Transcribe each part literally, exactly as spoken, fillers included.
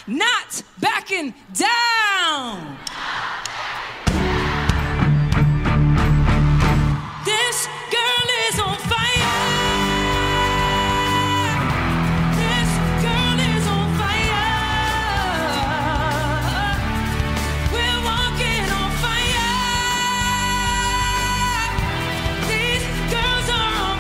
not backing down. This girl is on fire. This girl is on fire. We're walking on fire. These girls are on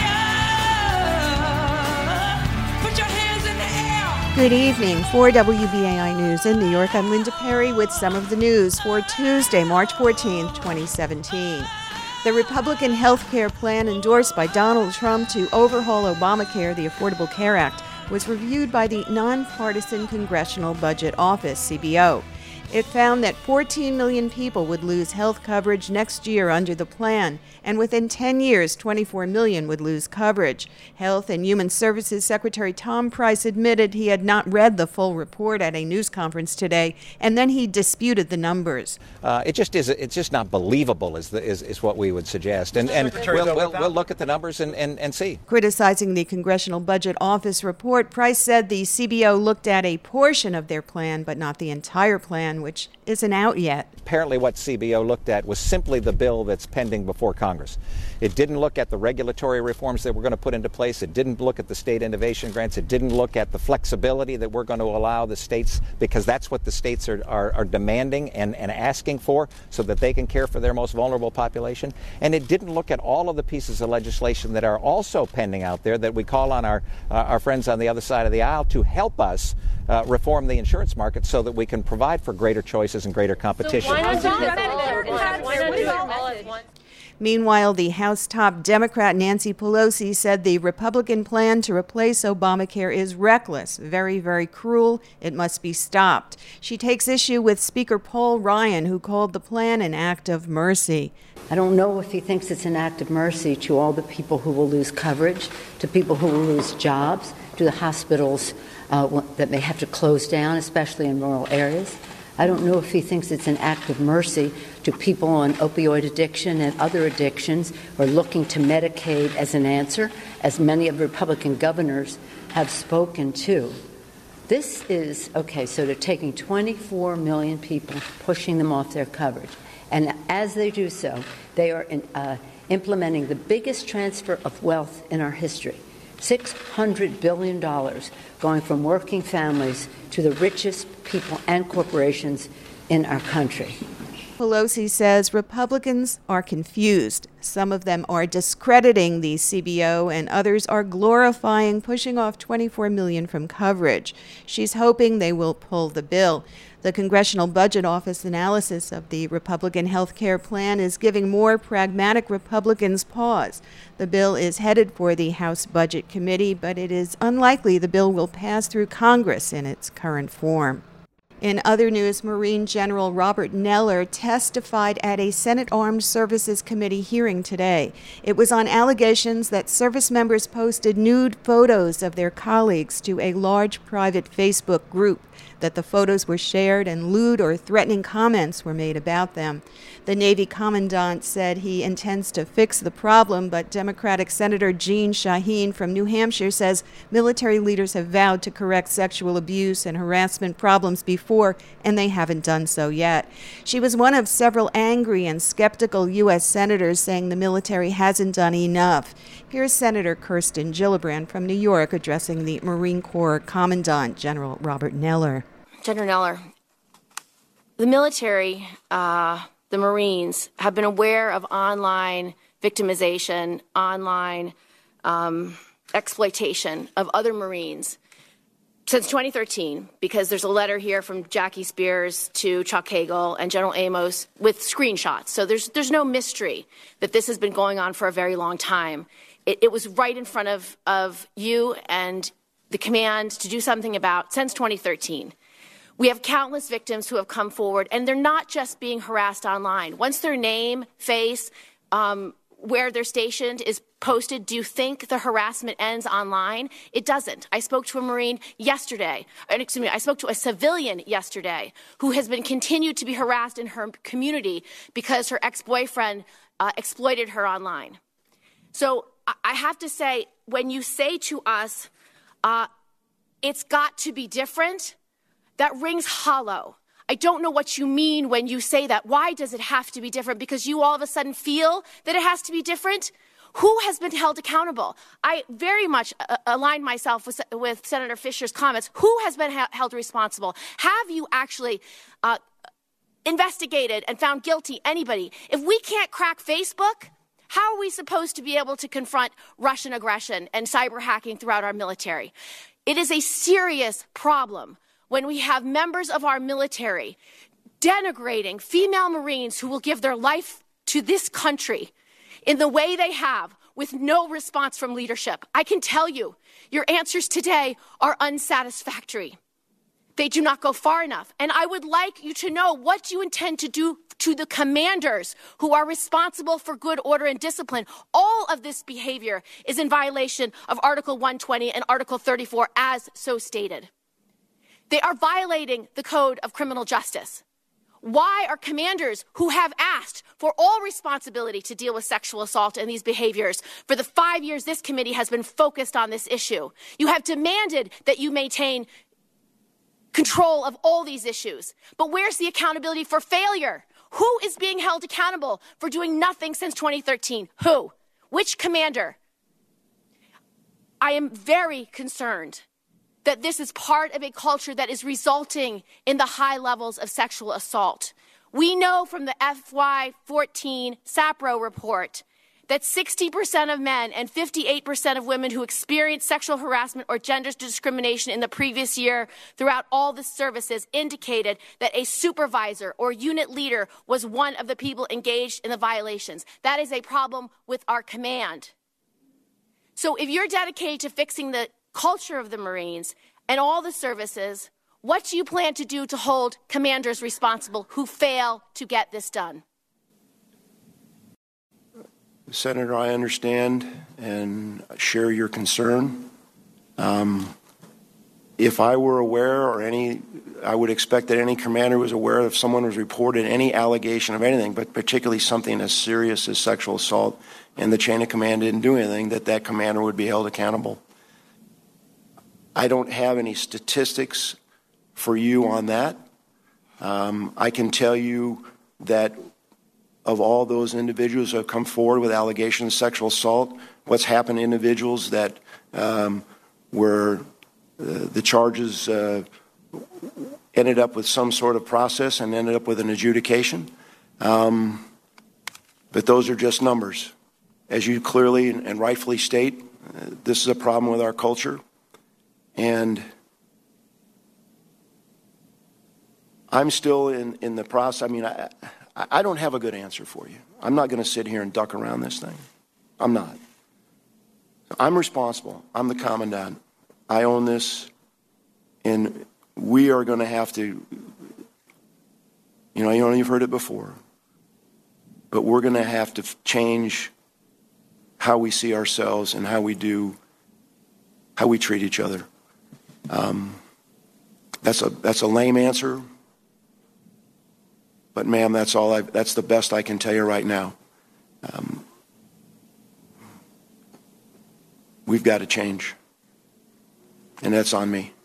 fire. Put your hands in the air. Good evening. For W B A I News in New York, I'm Linda Perry with some of the news for Tuesday, March fourteenth, twenty seventeen. The Republican health care plan endorsed by Donald Trump to overhaul Obamacare, the Affordable Care Act, was reviewed by the Nonpartisan Congressional Budget Office, C B O. It found that fourteen million people would lose health coverage next year under the plan, and within ten years, twenty-four million would lose coverage. Health and Human Services Secretary Tom Price admitted he had not read the full report at a news conference today, and then he disputed the numbers. Uh, it just is. It's just not believable, is, the, is, is what we would suggest. And, and we'll, we'll, we'll look at the numbers and, and, and see. Criticizing the Congressional Budget Office report, Price said the C B O looked at a portion of their plan, but not the entire plan, which isn't out yet. Apparently what C B O looked at was simply the bill that's pending before Congress. It didn't look at the regulatory reforms that we're going to put into place. It didn't look at the state innovation grants. It didn't look at the flexibility that we're going to allow the states, because that's what the states are, are, are demanding and, and asking for so that they can care for their most vulnerable population. And it didn't look at all of the pieces of legislation that are also pending out there that we call on our, uh, our friends on the other side of the aisle to help us Uh, reform the insurance market so that we can provide for greater choices and greater competition. So why not do this all at once? Why not do it all at once? Meanwhile, the House top Democrat Nancy Pelosi said the Republican plan to replace Obamacare is reckless, very, very cruel. It must be stopped. She takes issue with Speaker Paul Ryan, who called the plan an act of mercy. I don't know if he thinks it's an act of mercy to all the people who will lose coverage, to people who will lose jobs, to the hospitals uh, that may have to close down, especially in rural areas. I don't know if he thinks it's an act of mercy to people on opioid addiction and other addictions or looking to Medicaid as an answer, as many of the Republican governors have spoken to. This is, okay, so they're taking twenty-four million people, pushing them off their coverage. And as they do so, they are in, uh, implementing the biggest transfer of wealth in our history. six hundred billion dollars going from working families to the richest people and corporations in our country. Pelosi says Republicans are confused. Some of them are discrediting the C B O and others are glorifying pushing off twenty-four million from coverage. She's hoping they will pull the bill. The Congressional Budget Office analysis of the Republican health care plan is giving more pragmatic Republicans pause. The bill is headed for the House Budget Committee, but it is unlikely the bill will pass through Congress in its current form. In other news, Marine General Robert Neller testified at a Senate Armed Services Committee hearing today. It was on allegations that service members posted nude photos of their colleagues to a large private Facebook group, that the photos were shared and lewd or threatening comments were made about them. The Navy Commandant said he intends to fix the problem, but Democratic Senator Jeanne Shaheen from New Hampshire says military leaders have vowed to correct sexual abuse and harassment problems before, and they haven't done so yet. She was one of several angry and skeptical U S senators saying the military hasn't done enough. Here's Senator Kirsten Gillibrand from New York addressing the Marine Corps Commandant, General Robert Neller. General Neller, the military, uh, the Marines, have been aware of online victimization, online um, exploitation of other Marines since twenty thirteen, because there's a letter here from Jackie Spears to Chuck Hagel and General Amos with screenshots. So there's there's no mystery that this has been going on for a very long time. It, it was right in front of, of you and the command to do something about since twenty thirteen. We have countless victims who have come forward, and they're not just being harassed online. Once their name, face, um, where they're stationed is posted, do you think the harassment ends online? It doesn't. I spoke to a Marine yesterday, excuse me, I spoke to a civilian yesterday who has been continued to be harassed in her community because her ex-boyfriend uh, exploited her online. So I have to say, when you say to us, uh, it's got to be different, That rings hollow. I don't know what you mean when you say that. Why does it have to be different? Because you all of a sudden feel that it has to be different? Who has been held accountable? I very much uh, align myself with, with Senator Fisher's comments. Who has been ha- held responsible? Have you actually uh, investigated and found guilty anybody? If we can't crack Facebook, how are we supposed to be able to confront Russian aggression and cyber hacking throughout our military? It is a serious problem when we have members of our military denigrating female Marines who will give their life to this country in the way they have with no response from leadership. I can tell you, your answers today are unsatisfactory. They do not go far enough. And I would like you to know what you intend to do to the commanders who are responsible for good order and discipline. All of this behavior is in violation of Article one twenty and Article thirty-four as so stated. They are violating the Code of Criminal Justice. Why are commanders who have asked for all responsibility to deal with sexual assault and these behaviors, for the five years this committee has been focused on this issue, you have demanded that you maintain control of all these issues. But where's the accountability for failure? Who is being held accountable for doing nothing since twenty thirteen? Who? Which commander? I am very concerned that this is part of a culture that is resulting in the high levels of sexual assault. We know from the F Y fourteen SAPRO report that sixty percent of men and fifty-eight percent of women who experienced sexual harassment or gender discrimination in the previous year throughout all the services indicated that a supervisor or unit leader was one of the people engaged in the violations. That is a problem with our command. So if you're dedicated to fixing the culture of the Marines and all the services, what do you plan to do to hold commanders responsible who fail to get this done? Senator, I understand and share your concern. Um, if I were aware, or any, I would expect that any commander was aware if someone was reported any allegation of anything, but particularly something as serious as sexual assault, and the chain of command didn't do anything, that that commander would be held accountable. I don't have any statistics for you on that. Um, I can tell you that of all those individuals who have come forward with allegations of sexual assault, what's happened to individuals that um, were uh, the charges uh, ended up with some sort of process and ended up with an adjudication. Um, but those are just numbers. As you clearly and rightfully state, uh, this is a problem with our culture. And I'm still in, in the process. I mean, I, I don't have a good answer for you. I'm not going to sit here and duck around this thing. I'm not. I'm responsible. I'm the commandant. I own this. And we are going to have to, you know, you know, you've heard it before, but we're going to have to change how we see ourselves and how we do, how we treat each other. Um, that's a that's a lame answer, but ma'am, that's all I. That's the best I can tell you right now. Um, we've got to change, and that's on me.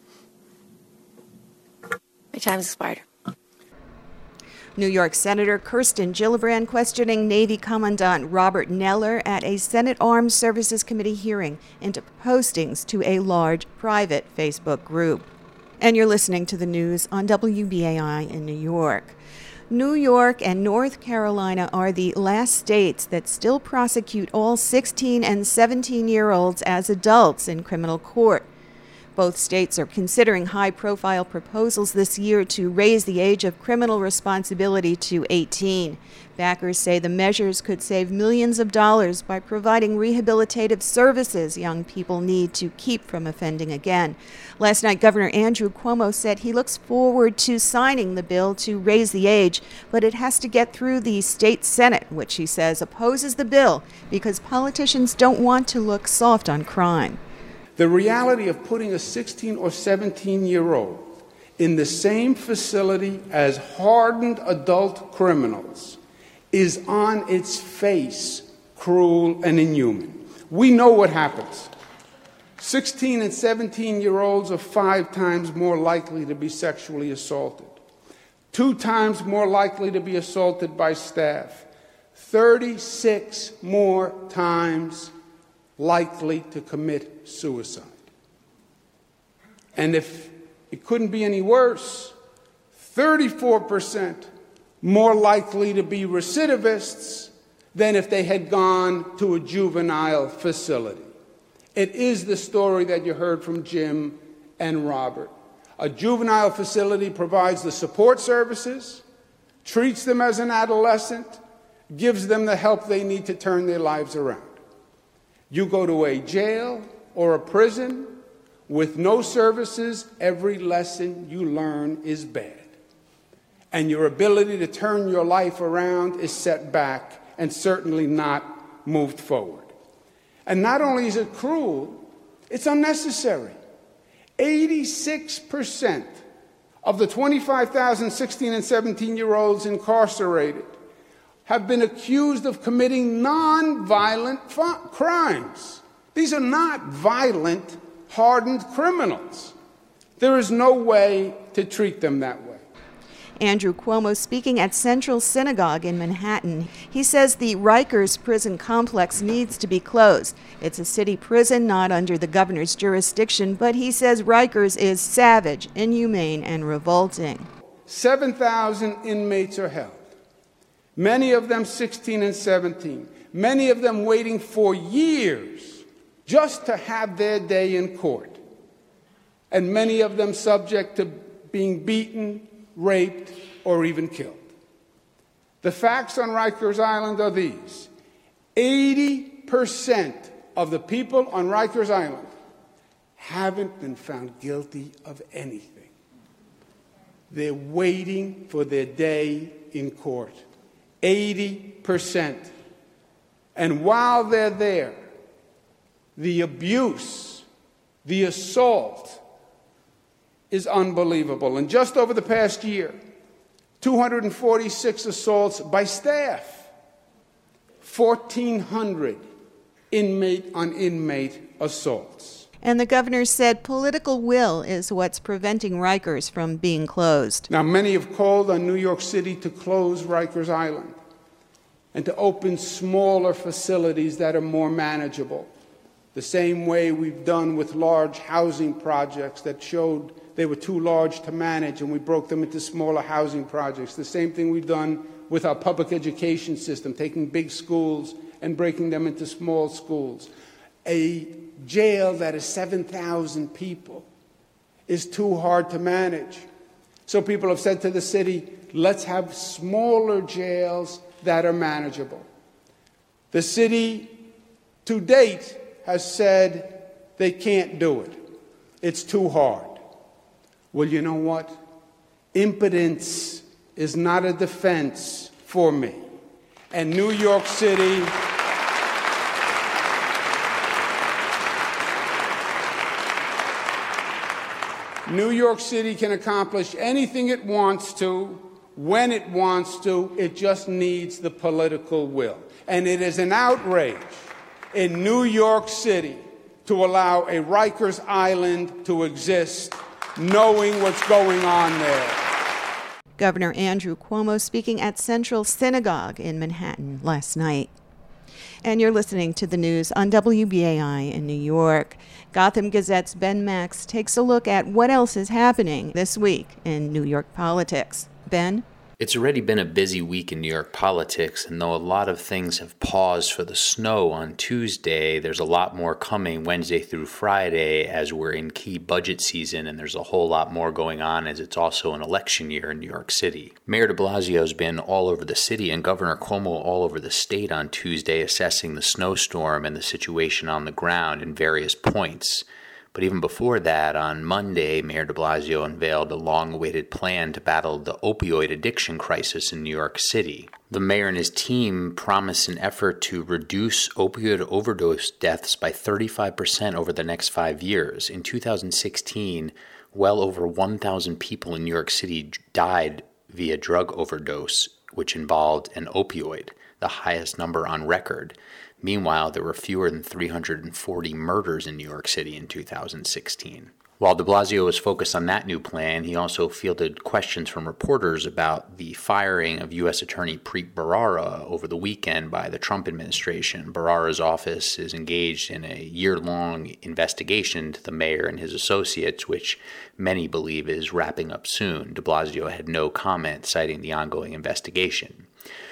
My time's expired. New York Senator Kirsten Gillibrand questioning Navy Commandant Robert Neller at a Senate Armed Services Committee hearing into postings to a large private Facebook group. And you're listening to the news on W B A I in New York. New York and North Carolina are the last states that still prosecute all sixteen and seventeen-year-olds as adults in criminal court. Both states are considering high-profile proposals this year to raise the age of criminal responsibility to eighteen. Backers say the measures could save millions of dollars by providing rehabilitative services young people need to keep from offending again. Last night, Governor Andrew Cuomo said he looks forward to signing the bill to raise the age, but it has to get through the state Senate, which he says opposes the bill because politicians don't want to look soft on crime. The reality of putting a sixteen or seventeen-year-old in the same facility as hardened adult criminals is on its face cruel and inhuman. We know what happens. sixteen and seventeen-year-olds are five times more likely to be sexually assaulted, two times more likely to be assaulted by staff, thirty-six more times likely to commit suicide. And if it couldn't be any worse, thirty-four percent more likely to be recidivists than if they had gone to a juvenile facility. It is the story that you heard from Jim and Robert. A juvenile facility provides the support services, treats them as an adolescent, gives them the help they need to turn their lives around. You go to a jail or a prison with no services, every lesson you learn is bad. And your ability to turn your life around is set back and certainly not moved forward. And not only is it cruel, it's unnecessary. eighty-six percent of the twenty-five thousand sixteen and seventeen-year-olds incarcerated have been accused of committing non-violent fu- crimes. These are not violent, hardened criminals. There is no way to treat them that way. Andrew Cuomo speaking at Central Synagogue in Manhattan. He says the Rikers prison complex needs to be closed. It's a city prison not under the governor's jurisdiction, but he says Rikers is savage, inhumane, and revolting. seven thousand inmates are held, many of them sixteen and seventeen, many of them waiting for years just to have their day in court, and many of them subject to being beaten, raped, or even killed. The facts on Rikers Island are these. eighty percent of the people on Rikers Island haven't been found guilty of anything. They're waiting for their day in court. eighty percent. And while they're there, the abuse, the assault, is unbelievable. And just over the past year, two hundred forty-six assaults by staff, fourteen hundred inmate-on-inmate assaults. And the governor said political will is what's preventing Rikers from being closed. Now, many have called on New York City to close Rikers Island and to open smaller facilities that are more manageable, the same way we've done with large housing projects that showed they were too large to manage, and we broke them into smaller housing projects. The same thing we've done with our public education system, taking big schools and breaking them into small schools. A jail that is seven thousand people is too hard to manage. So people have said to the city, let's have smaller jails that are manageable. The city, to date, has said they can't do it. It's too hard. Well, you know what? Impotence is not a defense for me. And New York City... New York City can accomplish anything it wants to, when it wants to. It just needs the political will. And it is an outrage in New York City to allow a Rikers Island to exist, knowing what's going on there. Governor Andrew Cuomo speaking at Central Synagogue in Manhattan last night. And you're listening to the news on W B A I in New York. Gotham Gazette's Ben Max takes a look at what else is happening this week in New York politics. Ben? It's already been a busy week in New York politics, and though a lot of things have paused for the snow on Tuesday, there's a lot more coming Wednesday through Friday as we're in key budget season, and there's a whole lot more going on as it's also an election year in New York City. Mayor de Blasio's been all over the city and Governor Cuomo all over the state on Tuesday assessing the snowstorm and the situation on the ground in various points. But even before that, on Monday, Mayor de Blasio unveiled a long-awaited plan to battle the opioid addiction crisis in New York City. The mayor and his team promised an effort to reduce opioid overdose deaths by thirty-five percent over the next five years. In two thousand sixteen, well over one thousand people in New York City died via drug overdose, which involved an opioid, the highest number on record. Meanwhile, there were fewer than three hundred forty murders in New York City in two thousand sixteen. While de Blasio was focused on that new plan, he also fielded questions from reporters about the firing of U S Attorney Preet Bharara over the weekend by the Trump administration. Bharara's office is engaged in a year-long investigation into the mayor and his associates, which many believe is wrapping up soon. De Blasio had no comment, citing the ongoing investigation.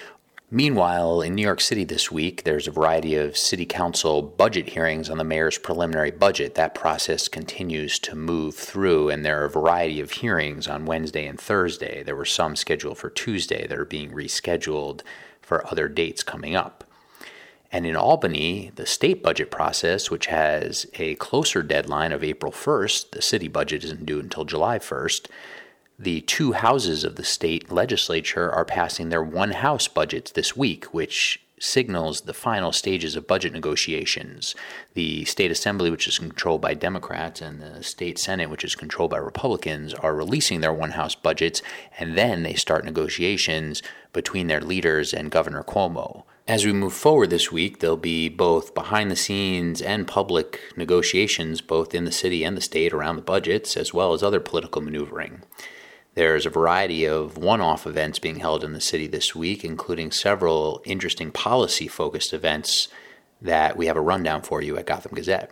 Meanwhile, in New York City this week, there's a variety of city council budget hearings on the mayor's preliminary budget. That process continues to move through, and there are a variety of hearings on Wednesday and Thursday. There were some scheduled for Tuesday that are being rescheduled for other dates coming up. And in Albany, the state budget process, which has a closer deadline of April first, the city budget isn't due until July first, the two houses of the state legislature are passing their one-house budgets this week, which signals the final stages of budget negotiations. The state assembly, which is controlled by Democrats, and the state senate, which is controlled by Republicans, are releasing their one-house budgets, and then they start negotiations between their leaders and Governor Cuomo. As we move forward this week, there'll be both behind-the-scenes and public negotiations, both in the city and the state, around the budgets, as well as other political maneuvering. There's a variety of one-off events being held in the city this week, including several interesting policy-focused events that we have a rundown for you at Gotham Gazette.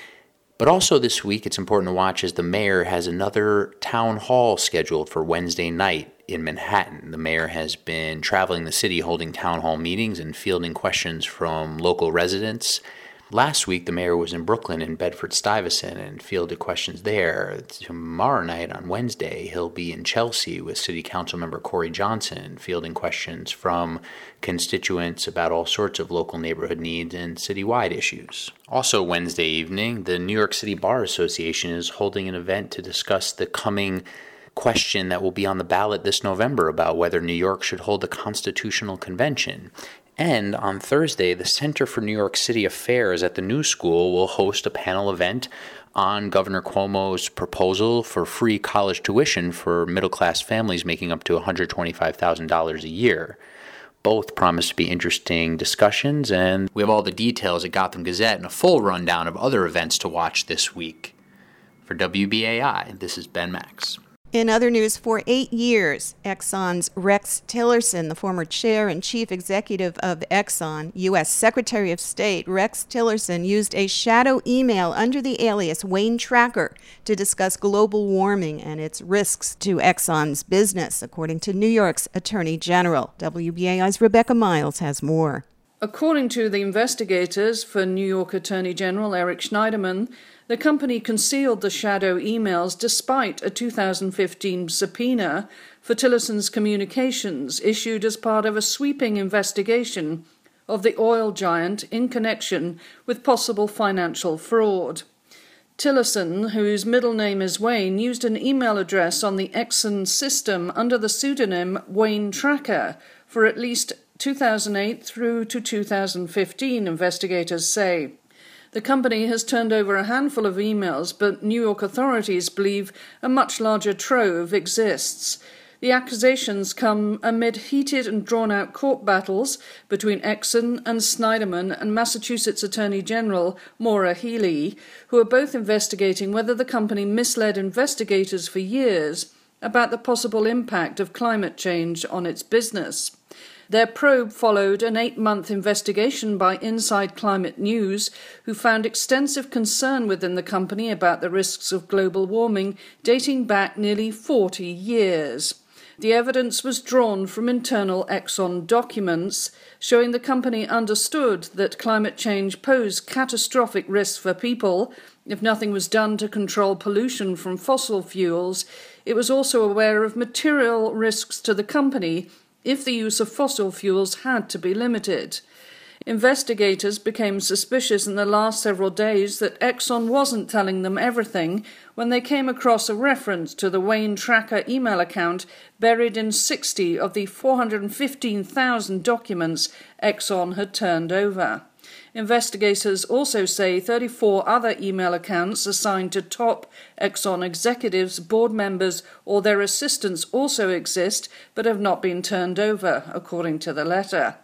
But also this week, it's important to watch as the mayor has another town hall scheduled for Wednesday night in Manhattan. The mayor has been traveling the city holding town hall meetings and fielding questions from local residents. Last week, the mayor was in Brooklyn and Bedford-Stuyvesant and fielded questions there. Tomorrow night, on Wednesday, he'll be in Chelsea with City Council member Corey Johnson, fielding questions from constituents about all sorts of local neighborhood needs and citywide issues. Also Wednesday evening, the New York City Bar Association is holding an event to discuss the coming question that will be on the ballot this November about whether New York should hold a constitutional convention. And on Thursday, the Center for New York City Affairs at the New School will host a panel event on Governor Cuomo's proposal for free college tuition for middle-class families making up to one hundred twenty-five thousand dollars a year. Both promise to be interesting discussions, and we have all the details at Gotham Gazette and a full rundown of other events to watch this week. For W B A I, this is Ben Max. In other news, for eight years, Exxon's Rex Tillerson, the former chair and chief executive of Exxon, U S Secretary of State, Rex Tillerson used a shadow email under the alias Wayne Tracker to discuss global warming and its risks to Exxon's business, according to New York's Attorney General. W B A I's Rebecca Miles has more. According to the investigators for New York Attorney General Eric Schneiderman, the company concealed the shadow emails despite a two thousand fifteen subpoena for Tillerson's communications issued as part of a sweeping investigation of the oil giant in connection with possible financial fraud. Tillerson, whose middle name is Wayne, used an email address on the Exxon system under the pseudonym Wayne Tracker for at least two thousand eight through to two thousand fifteen, investigators say. The company has turned over a handful of emails, but New York authorities believe a much larger trove exists. The accusations come amid heated and drawn-out court battles between Exxon and Schneiderman and Massachusetts Attorney General Maura Healey, who are both investigating whether the company misled investigators for years about the possible impact of climate change on its business. Their probe followed an eight-month investigation by Inside Climate News, who found extensive concern within the company about the risks of global warming dating back nearly forty years. The evidence was drawn from internal Exxon documents, showing the company understood that climate change posed catastrophic risks for people. If nothing was done to control pollution from fossil fuels, it was also aware of material risks to the company if the use of fossil fuels had to be limited. Investigators became suspicious in the last several days that Exxon wasn't telling them everything when they came across a reference to the Wayne Tracker email account buried in sixty of the four hundred fifteen thousand documents Exxon had turned over. Investigators also say thirty-four other email accounts assigned to top Exxon executives, board members, or their assistants also exist, but have not been turned over, according to the letter.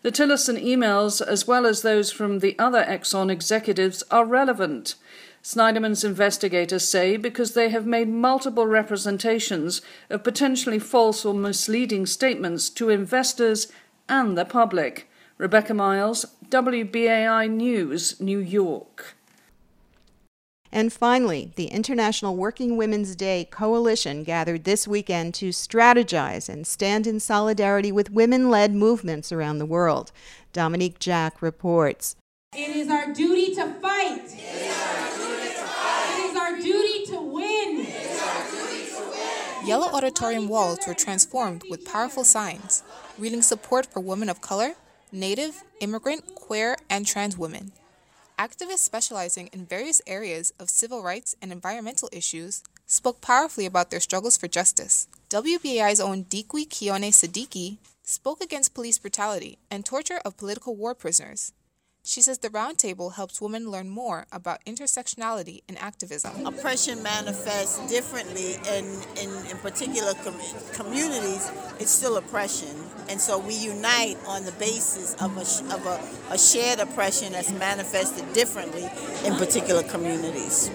The Tillerson emails, as well as those from the other Exxon executives, are relevant. Snyderman's investigators say because they have made multiple representations of potentially false or misleading statements to investors and the public. Rebecca Miles, W B A I News, New York. And finally, the International Working Women's Day Coalition gathered this weekend to strategize and stand in solidarity with women-led movements around the world. Dominique Jack reports. It is our duty to fight. It is our duty to fight. It is our duty to win. It is our duty to win. Yellow auditorium walls were transformed with powerful signs, reading support for women of color, Native, immigrant, queer, and trans women. Activists specializing in various areas of civil rights and environmental issues spoke powerfully about their struggles for justice. W B A I's own Dikwi Kione Siddiqui spoke against police brutality and torture of political war prisoners. She says the roundtable helps women learn more about intersectionality and activism. Oppression manifests differently in, in, in particular com- communities. It's still oppression. And so we unite on the basis of a, sh- of a, a shared oppression that's manifested differently in particular communities.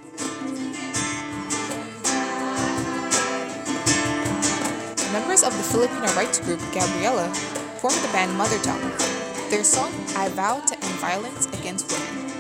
Members of the Filipino rights group Gabriela formed the band Mother Tongue. Their song, I Vow to End Violence Against Women.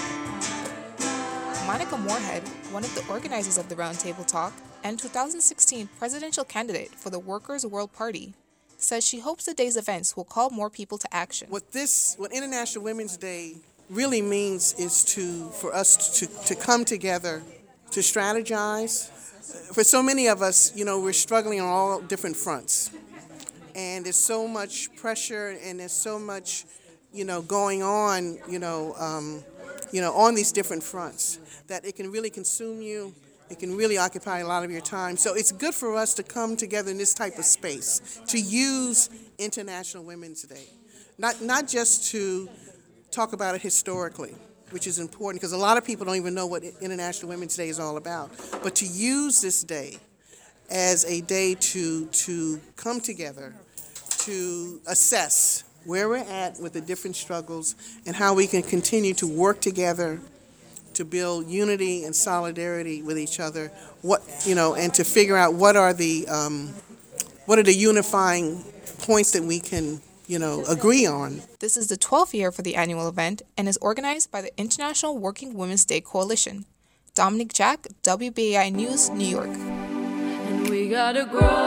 Monica Moorhead, one of the organizers of the Roundtable Talk and two thousand sixteen presidential candidate for the Workers' World Party, says she hopes the day's events will call more people to action. What this, what International Women's Day really means is to, for us to, to come together, to strategize. For so many of us, you know, we're struggling on all different fronts. And there's so much pressure and there's so much, you know, going on, you know, um, you know, on these different fronts that it can really consume you. It can really occupy a lot of your time. So it's good for us to come together in this type of space, to use International Women's Day. Not, not just to talk about it historically, which is important because a lot of people don't even know what International Women's Day is all about, but to use this day as a day to to come together, to assess where we're at with the different struggles and how we can continue to work together to build unity and solidarity with each other. What you know, and to figure out what are the um, what are the unifying points that we can you know agree on. This is the twelfth year for the annual event and is organized by the International Working Women's Day Coalition. Dominique Jack, W B A I News, New York. We gotta grow.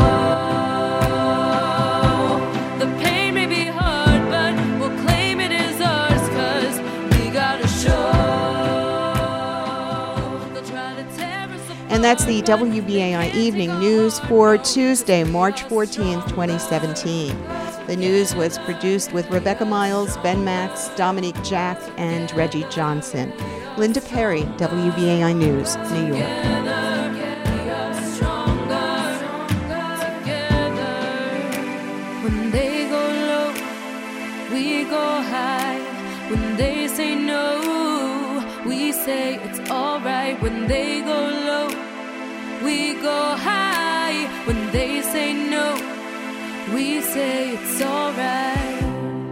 The pain may be hard, but we'll claim it as ours, cause we gotta show. They'll try to tear us apart. And that's the W B A I Evening News for Tuesday, March fourteenth, twenty seventeen. The news was produced with Rebecca Miles, Ben Max, Dominique Jack, and Reggie Johnson. Linda Perry, W B A I News, New York. We go high when they say no. We say it's alright when they go low. We go high when they say no. We say it's alright.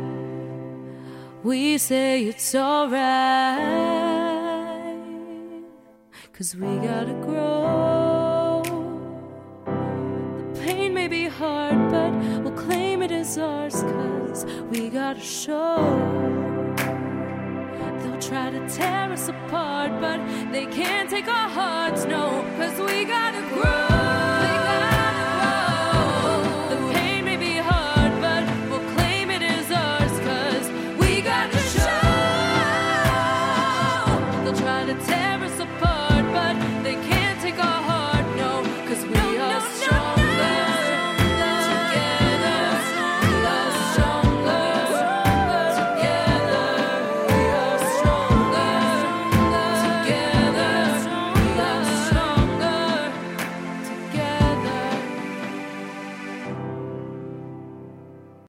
We say it's alright. 'Cause we gotta grow. The pain may be hard, but we'll claim it as ours, 'cause we gotta show. They'll try to tear us apart, but they can't take our hearts, no, 'cause we